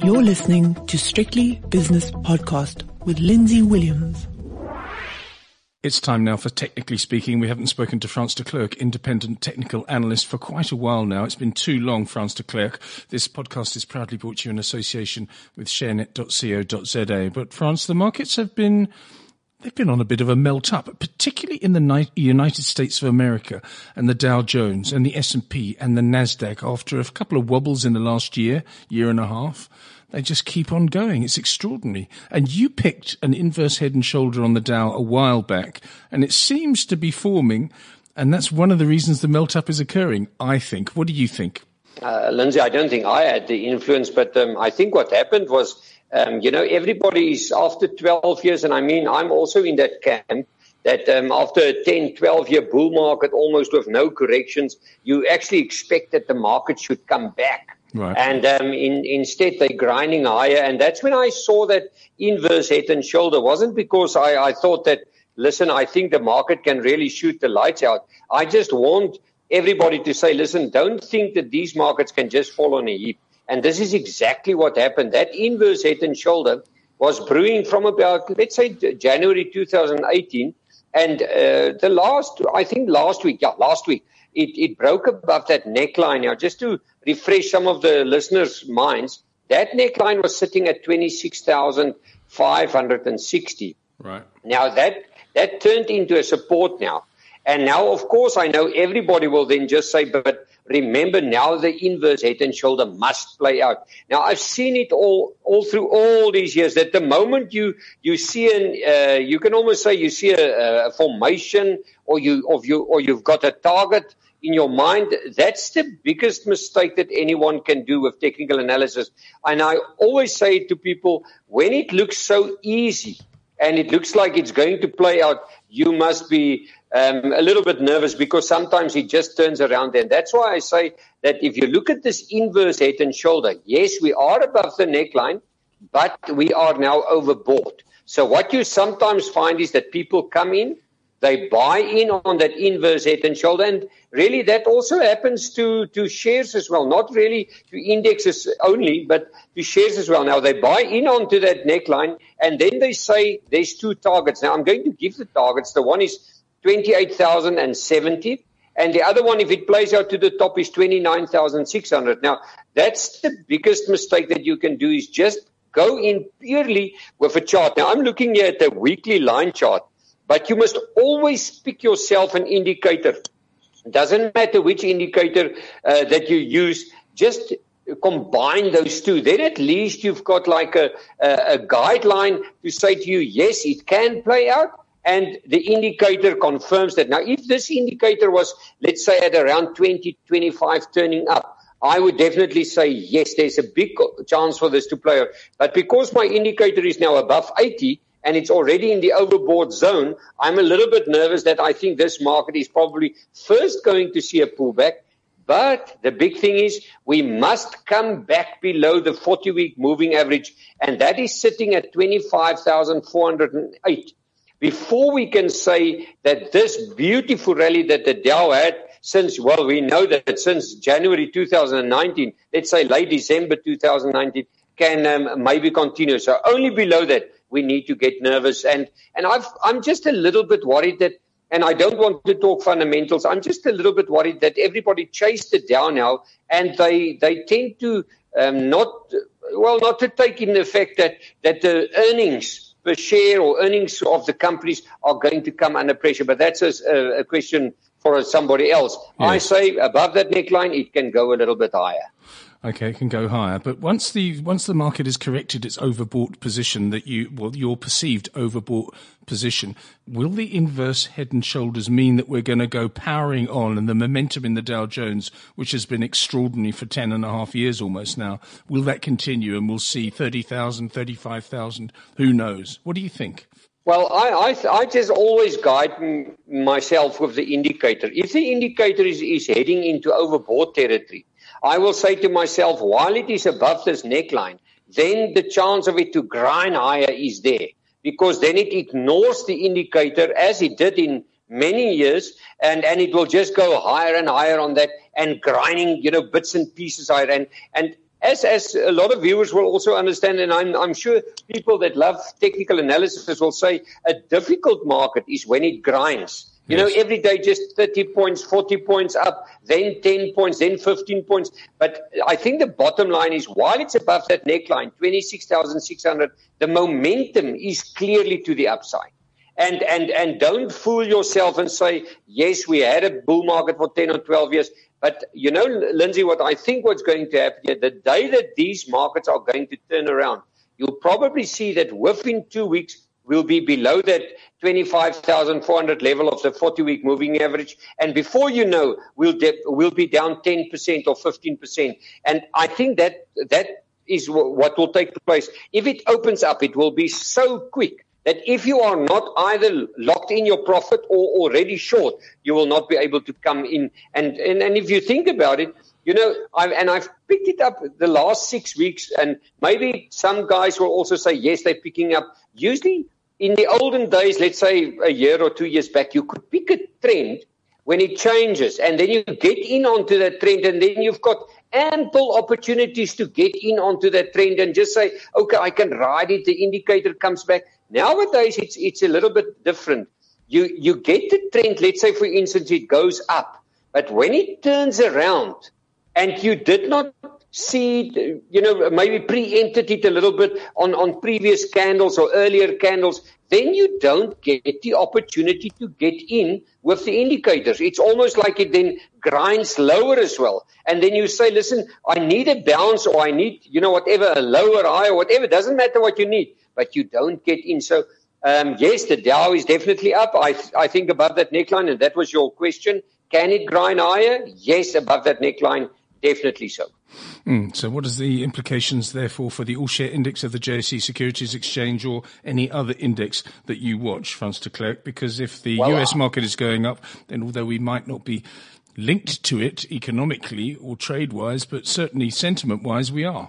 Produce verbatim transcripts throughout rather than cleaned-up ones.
You're listening to Strictly Business Podcast with Lindsay Williams. It's time now for Technically Speaking. We haven't spoken to Frans de Klerk, independent technical analyst, for quite a while now. It's been too long, Frans de Klerk. This podcast is proudly brought to you in association with sharenet dot co dot za. But Frans, the markets have been... They've been on a bit of a melt-up, particularly in the United States of America and the Dow Jones and the S and P and the NASDAQ. After a couple of wobbles in the last year, year and a half, they just keep on going. It's extraordinary. And you picked an inverse head and shoulder on the Dow a while back, and it seems to be forming, and that's one of the reasons the melt-up is occurring, I think. What do you think? Uh, Lindsay, I don't think I had the influence, but um, I think what happened was, um, you know, everybody is after twelve years, and I mean, I'm also in that camp, that um, after a ten, twelve-year bull market, almost with no corrections, you actually expect that the market should come back. Right. And um, in, instead, they're grinding higher, and that's when I saw that inverse head and shoulder. It wasn't because I, I thought that, listen, I think the market can really shoot the lights out. I just want everybody to say, listen, don't think that these markets can just fall on a heap. And this is exactly what happened. That inverse head and shoulder was brewing from about, let's say, January two thousand eighteen. And uh, the last, I think last week, yeah, last week, it, it broke above that neckline. Now, just to refresh some of the listeners' minds, that neckline was sitting at twenty-six thousand five hundred sixty. Right. Now, that that turned into a support now. And now, of course, I know everybody will then just say, but remember now the inverse head and shoulder must play out. Now, I've seen it all all through all these years, that the moment you you see an, uh, you can almost say you see a, a formation or, you, or, you, or you've got a target in your mind, that's the biggest mistake that anyone can do with technical analysis. And I always say to people, when it looks so easy and it looks like it's going to play out, you must be um, a little bit nervous, because sometimes it just turns around. And that's why I say that if you look at this inverse head and shoulder, yes, we are above the neckline, but we are now overbought. So what you sometimes find is that people come in, they buy in on that inverse head and shoulder, and really that also happens to, to shares as well, not really to indexes only, but to shares as well. Now, they buy in onto that neckline, and then they say there's two targets. Now, I'm going to give the targets. The one is twenty-eight thousand seventy, and the other one, if it plays out to the top, is twenty-nine thousand six hundred. Now, that's the biggest mistake that you can do, is just go in purely with a chart. Now, I'm looking here at the weekly line chart. But you must always pick yourself an indicator. It doesn't matter which indicator uh, that you use. Just combine those two. Then at least you've got like a, a, a guideline to say to you, yes, it can play out. And the indicator confirms that. Now, if this indicator was, let's say, at around twenty, twenty-five turning up, I would definitely say, yes, there's a big chance for this to play out. But because my indicator is now above eighty, and it's already in the overbought zone, I'm a little bit nervous that I think this market is probably first going to see a pullback. But the big thing is we must come back below the forty-week moving average, and that is sitting at twenty-five thousand four hundred eight. Before we can say that this beautiful rally that the Dow had since, well, we know that since January two thousand nineteen, let's say late December two thousand nineteen, can um, maybe continue. So only below that, we need to get nervous. And, and I've, I'm just a little bit worried that, and I don't want to talk fundamentals, I'm just a little bit worried that everybody chased it down now, and they, they tend to um, not, well, not to take in the fact that, that the earnings per share or earnings of the companies are going to come under pressure. But that's a, a question for somebody else. Yes. I say above that neckline, it can go a little bit higher. Okay, it can go higher. But once the once the market has corrected its overbought position, that you well your perceived overbought position, will the inverse head and shoulders mean that we're going to go powering on, and the momentum in the Dow Jones, which has been extraordinary for ten and a half years almost now, will that continue and we'll see thirty thousand, thirty-five thousand? Who knows? What do you think? Well, I, I, I just always guide m- myself with the indicator. If the indicator is, is heading into overbought territory, I will say to myself, while it is above this neckline, then the chance of it to grind higher is there, because then it ignores the indicator as it did in many years, and, and it will just go higher and higher on that and grinding, you know, bits and pieces higher. And, and as as a lot of viewers will also understand, and I'm, I'm sure people that love technical analysis will say, a difficult market is when it grinds. You yes. know, every day just thirty points, forty points up, then ten points, then fifteen points. But I think the bottom line is, while it's above that neckline, twenty-six thousand six hundred, the momentum is clearly to the upside. And, and, and don't fool yourself and say, yes, we had a bull market for ten or twelve years. But, you know, Lindsay, what I think what's going to happen here, the day that these markets are going to turn around, you'll probably see that within two weeks, we'll be below that twenty-five thousand four hundred level of the forty-week moving average. And before you know, we'll, de- we'll be down ten percent or fifteen percent. And I think that that is w- what will take place. If it opens up, it will be so quick that if you are not either locked in your profit or already short, you will not be able to come in. And, and, and if you think about it, you know, I've, and I've picked it up the last six weeks, and maybe some guys will also say, yes, they're picking up. Usually, in the olden days, let's say a year or two years back, you could pick a trend when it changes, and then you get in onto that trend, and then you've got ample opportunities to get in onto that trend and just say, okay, I can ride it, the indicator comes back. Nowadays, it's it's a little bit different. You you get the trend, let's say, for instance, it goes up, but when it turns around and you did not see it, you know, maybe preempted it a little bit on, on previous candles or earlier candles, then you don't get the opportunity to get in with the indicators. It's almost like it then grinds lower as well. And then you say, listen, I need a bounce, or I need, you know, whatever, a lower high or whatever. It doesn't matter what you need, but you don't get in. So, um, yes, the Dow is definitely up. I, th- I think above that neckline, and that was your question. Can it grind higher? Yes, above that neckline, definitely so. Mm, so what is the implications, therefore, for the all-share index of the J S E Securities Exchange or any other index that you watch, Frans de Klerk? Because if the well, U S market is going up, then although we might not be linked to it economically or trade-wise, but certainly sentiment-wise, we are.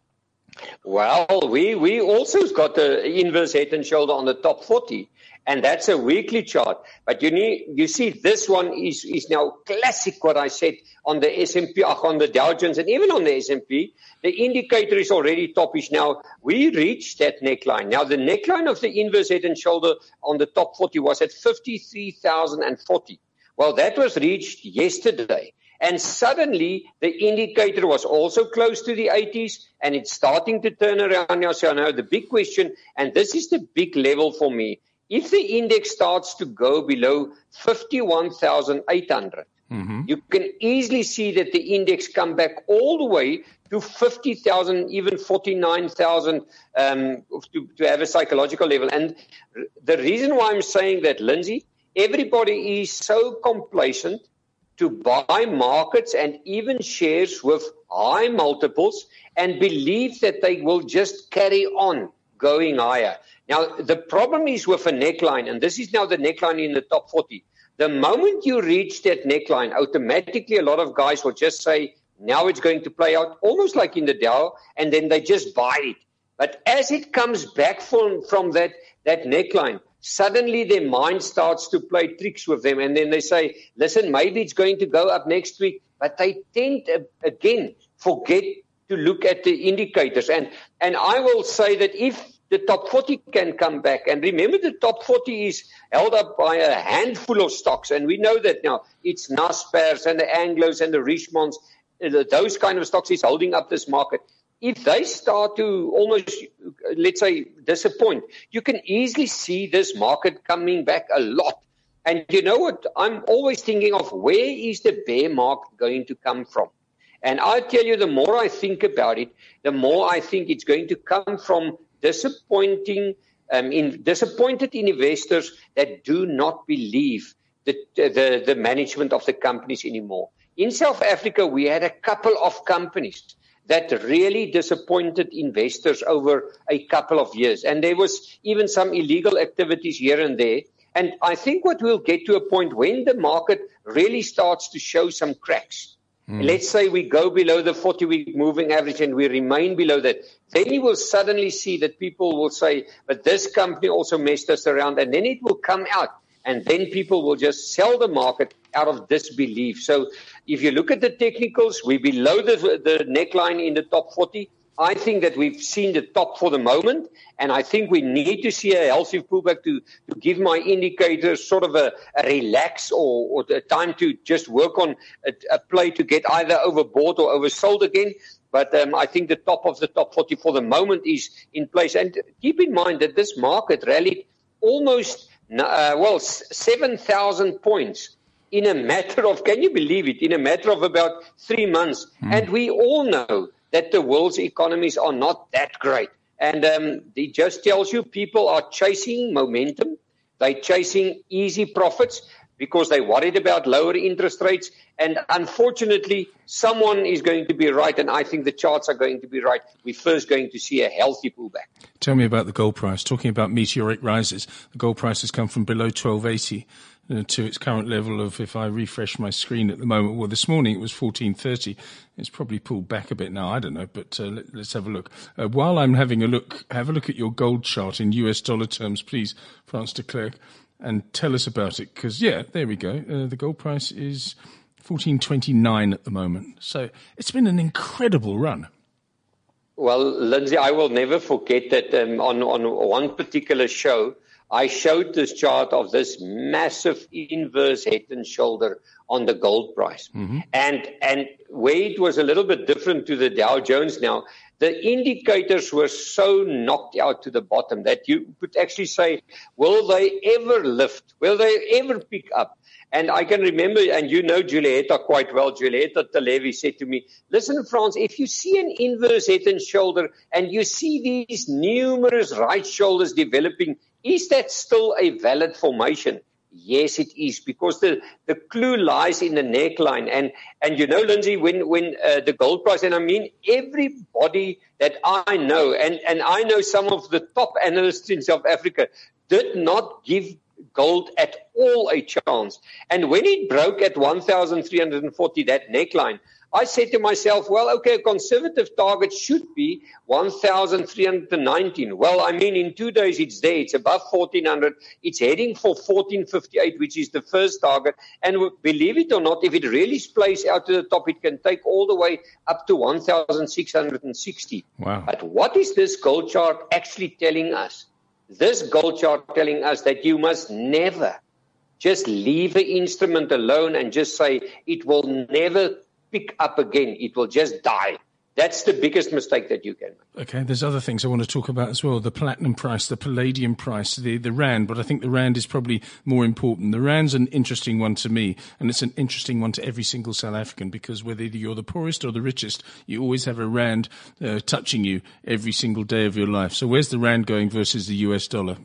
Well, we, we also got the inverse head and shoulder on the top forty. And that's a weekly chart. But you need, you see, this one is, is now classic, what I said on the S and P, on the Dow Jones, and even on the S and P. The indicator is already toppish now. We reached that neckline. Now, the neckline of the inverse head and shoulder on the top forty was at fifty-three thousand forty. Well, that was reached yesterday. And suddenly, the indicator was also close to the eighties, and it's starting to turn around now. So now the big question, and this is the big level for me, if the index starts to go below fifty-one thousand eight hundred, mm-hmm. you can easily see that the index come back all the way to fifty thousand, even forty-nine thousand um, to, to have a psychological level. And the reason why I'm saying that, Lindsay, everybody is so complacent to buy markets and even shares with high multiples and believe that they will just carry on going higher. Now, the problem is with a neckline, and this is now the neckline in the top forty. The moment you reach that neckline, automatically a lot of guys will just say, now it's going to play out almost like in the Dow, and then they just buy it. But as it comes back from, from that, that neckline, suddenly their mind starts to play tricks with them, and then they say, listen, maybe it's going to go up next week, but they tend to, again, forget to look at the indicators. And, and I will say that if the top forty can come back. And remember, the top forty is held up by a handful of stocks. And we know that now. It's Naspers and the Anglos and the Richemonts. Those kind of stocks is holding up this market. If they start to almost, let's say, disappoint, you can easily see this market coming back a lot. And you know what? I'm always thinking of, where is the bear market going to come from? And I tell you, the more I think about it, the more I think it's going to come from disappointing, um, in, disappointed investors that do not believe the, the, the management of the companies anymore. In South Africa, we had a couple of companies that really disappointed investors over a couple of years. And there was even some illegal activities here and there. And I think what we'll get to a point when the market really starts to show some cracks. Mm. Let's say we go below the forty-week moving average and we remain below that. Then you will suddenly see that people will say, but this company also messed us around. And then it will come out. And then people will just sell the market out of disbelief. So If you look at the technicals, we're below the, the neckline in the top forty. I think that we've seen the top for the moment, and I think we need to see a healthy pullback to, to give my indicators sort of a, a relax or, or a time to just work on a, a play to get either overbought or oversold again. But um, I think the top of the top forty for the moment is in place. And keep in mind that this market rallied almost, uh, well, seven thousand points in a matter of, can you believe it, in a matter of about three months. Mm. And we all know that the world's economies are not that great. And um, it just tells you people are chasing momentum. They're chasing easy profits because they're worried about lower interest rates. And unfortunately, someone is going to be right, and I think the charts are going to be right. We're first going to see a healthy pullback. Tell me about the gold price. Talking about meteoric rises, the gold price has come from below twelve eighty uh, to its current level of, if I refresh my screen at the moment, well, this morning it was fourteen thirty. It's probably pulled back a bit now, I don't know, but uh, let, let's have a look. Uh, while I'm having a look, have a look at your gold chart in U S dollar terms, please, Frans de Klerk, and tell us about it, because, yeah, there we go. Uh, the gold price is fourteen twenty-nine at the moment. So it's been an incredible run. Well, Lindsay, I will never forget that um, on, on one particular show, I showed this chart of this massive inverse head and shoulder on the gold price. Mm-hmm. And, and where it was a little bit different to the Dow Jones now, the indicators were so knocked out to the bottom that you could actually say, will they ever lift? Will they ever pick up? And I can remember, and you know Julieta quite well, Julieta Televi said to me, listen, Frans, if you see an inverse head and shoulder and you see these numerous right shoulders developing, is that still a valid formation? Yes, it is, because the, the clue lies in the neckline. And, and you know, Lindsay, when, when uh, the gold price, and I mean everybody that I know, and, and I know some of the top analysts in South Africa, did not give gold at all a chance. And when it broke at one thousand three hundred forty, that neckline, I said to myself, well, okay, a conservative target should be one thousand three hundred nineteen. Well, I mean, in two days it's there. It's above fourteen hundred. It's heading for fourteen fifty-eight, which is the first target. And believe it or not, if it really splays out to the top, it can take all the way up to one thousand six hundred sixty. Wow. But what is this gold chart actually telling us? This gold chart telling us that you must never just leave the instrument alone and just say it will never pick up again. It will just die. That's the biggest mistake that you can make. Okay, there's other things I want to talk about as well. The platinum price, the palladium price, the, the rand, but I think the rand is probably more important. The rand's an interesting one to me, and it's an interesting one to every single South African, because whether you're the poorest or the richest, you always have a rand uh, touching you every single day of your life. So where's the rand going versus the U S dollar?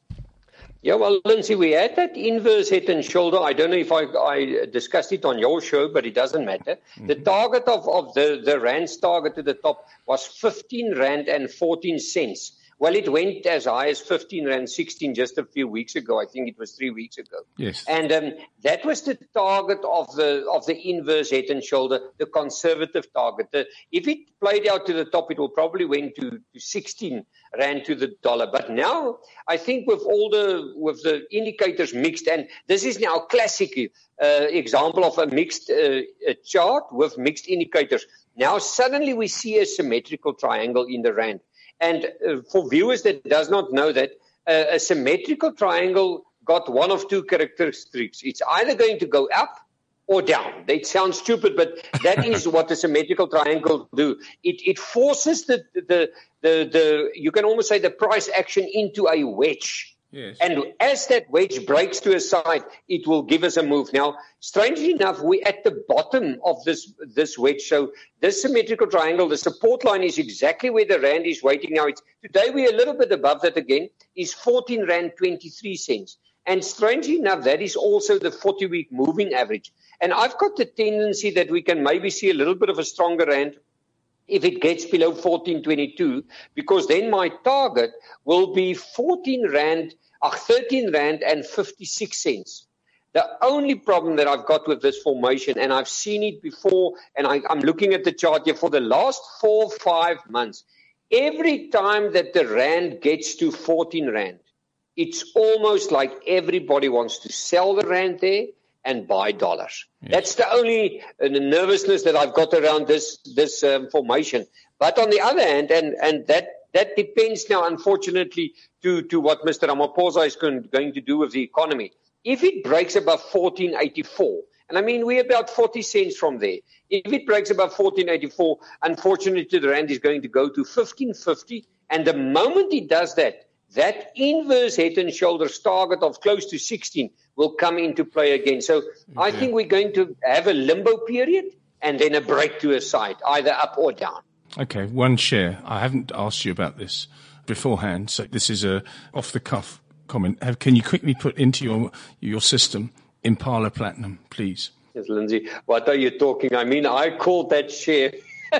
Yeah, well, Lindsay, we had that inverse head and shoulder. I don't know if I, I discussed it on your show, but it doesn't matter. Mm-hmm. The target of, of the, the rand's target to the top was fifteen rand and fourteen cents. Well, it went as high as fifteen rand sixteen just a few weeks ago. I think it was three weeks ago. Yes. And um, that was the target of the of the inverse head and shoulder, the conservative target. The, if it played out to the top, it will probably went to, to sixteen rand to the dollar. But now, I think with all the with the indicators mixed, and this is now a classic uh, example of a mixed uh, a chart with mixed indicators. Now suddenly we see a symmetrical triangle in the rand. And uh, for viewers that does not know that, uh, a symmetrical triangle got one of two characteristics. It's either going to go up or down. It sounds stupid, but that is what the symmetrical triangle do. It, it forces the, the, the, the, you can almost say the price action into a wedge. Yes. And as that wedge breaks to a side, it will give us a move. Now, strangely enough, we're at the bottom of this this wedge. So this symmetrical triangle, the support line is exactly where the rand is waiting now. It's, today we're a little bit above that again, is fourteen rand twenty-three cents. And strangely enough, that is also the forty-week moving average. And I've got the tendency that we can maybe see a little bit of a stronger rand if it gets below fourteen twenty-two, because then my target will be fourteen rand, uh, thirteen rand and fifty-six cents. The only problem that I've got with this formation, and I've seen it before, and I, I'm looking at the chart here for the last four, five months, every time that the rand gets to fourteen rand, it's almost like everybody wants to sell the rand there. and buy dollars. Yes. That's the only uh, nervousness that I've got around this this um, formation. But on the other hand, and, and that, that depends now, unfortunately, to, to what Mister Ramaphosa is going, going to do with the economy. If it breaks above fourteen eighty-four, and I mean, we're about forty cents from there. If it breaks above fourteen eighty-four, unfortunately, the rand is going to go to fifteen fifty. And the moment it does that, that inverse head and shoulders target of close to sixteen will come into play again. So okay. I think we're going to have a limbo period and then a break to a side, either up or down. Okay, one share. I haven't asked you about this beforehand, so this is a off-the-cuff comment. Have, can you quickly put into your your system Impala Platinum, please? Yes, Lindsay, what are you talking? I mean, I called that share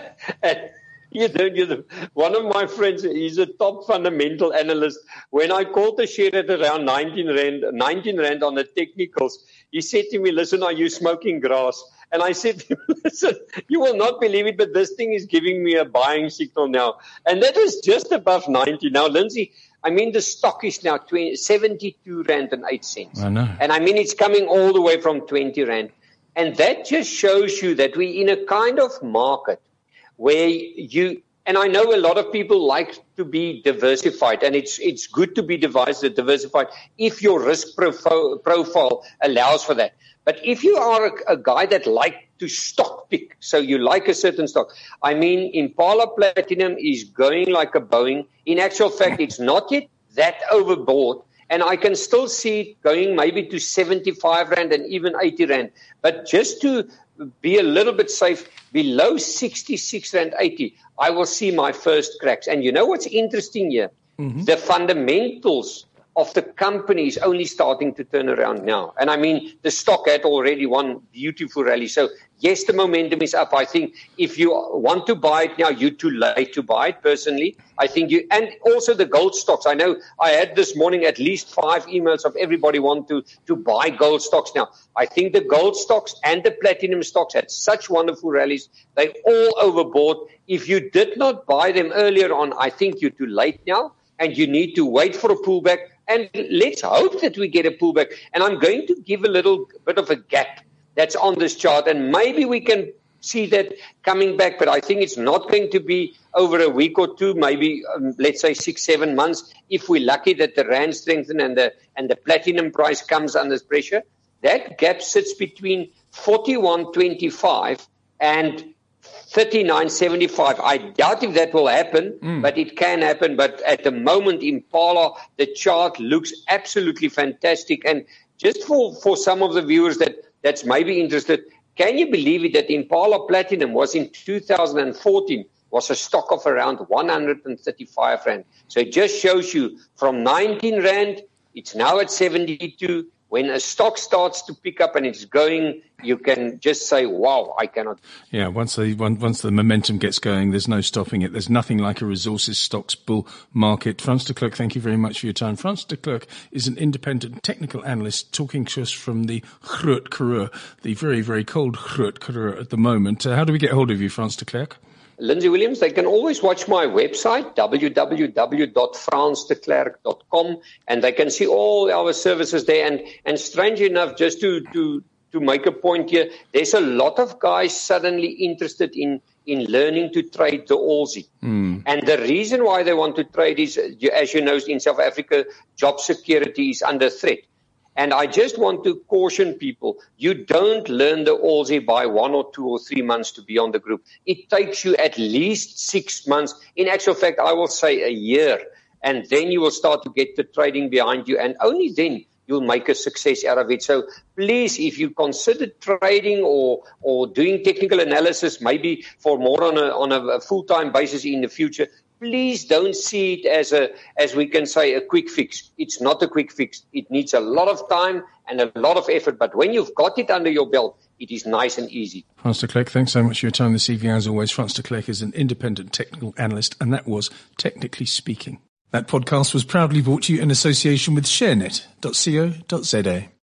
at You know, you know, one of my friends, he's a top fundamental analyst. When I called the share at around nineteen rand, nineteen rand on the technicals, he said to me, listen, are you smoking grass? And I said, listen, you will not believe it, but this thing is giving me a buying signal now. And that was just above ninety. Now, Lindsay, I mean, the stock is now twenty, seventy-two rand and eight cents. I know. And I mean, it's coming all the way from twenty rand. And that just shows you that we're in a kind of market where you, and I know a lot of people like to be diversified, and it's it's good to be diversified if your risk profile, profile allows for that. But if you are a, a guy that like to stock pick, so you like a certain stock, I mean, Impala Platinum is going like a Boeing. In actual fact, it's not yet that overbought, and I can still see it going maybe to seventy-five rand and even eighty rand. But just to be a little bit safe, below sixty-six rand eighty, I will see my first cracks. And you know what's interesting here? Mm-hmm. The fundamentals of the company is only starting to turn around now. And I mean, the stock had already one beautiful rally. So yes, the momentum is up. I think if you want to buy it now, you're too late to buy it personally. I think you, and also the gold stocks. I know I had this morning at least five emails of everybody want to, to buy gold stocks now. I think the gold stocks and the platinum stocks had such wonderful rallies. They all overbought. If you did not buy them earlier on, I think you're too late now and you need to wait for a pullback. And let's hope that we get a pullback. And I'm going to give a little bit of a gap that's on this chart. And maybe we can see that coming back. But I think it's not going to be over a week or two, maybe, um, let's say, six, seven months. If we're lucky that the rand strengthens and the, and the platinum price comes under pressure, that gap sits between forty-one twenty-five and thirty-nine seventy-five. I doubt if that will happen, mm. but it can happen. But at the moment, Impala, the chart looks absolutely fantastic. And just for, for some of the viewers that, that's maybe interested, can you believe it that Impala Platinum was in two thousand fourteen, was a stock of around one hundred thirty-five rand. So it just shows you from nineteen rand, it's now at seventy-two. When a stock starts to pick up and it's going, you can just say, wow, I cannot. Yeah, once the, once the momentum gets going, there's no stopping it. There's nothing like a resources stocks bull market. Frans de Klerk, thank you very much for your time. Frans de Klerk is an independent technical analyst talking to us from the Groot Karoo, the very, very cold Groot Karoo at the moment. Uh, how do we get hold of you, Frans de Klerk? Lindsay Williams, they can always watch my website, w w w dot frans de klerk dot com, and they can see all our services there. And, and strange enough, just to, to, to make a point here, there's a lot of guys suddenly interested in, in learning to trade the Aussie. Mm. And the reason why they want to trade is, as you know, in South Africa, job security is under threat. And I just want to caution people, you don't learn the Aussie by one or two or three months to be on the group. It takes you at least six months. In actual fact, I will say a year. And then you will start to get the trading behind you. And only then you'll make a success out of it. So please, if you consider trading or or doing technical analysis, maybe for more on a, on a full-time basis in the future, please don't see it as a, as we can say, a quick fix. It's not a quick fix. It needs a lot of time and a lot of effort. But when you've got it under your belt, it is nice and easy. Frans de Klerk, thanks so much for your time this evening. As always, Frans de Klerk is an independent technical analyst, and that was Technically Speaking. That podcast was proudly brought to you in association with sharenet dot co dot za.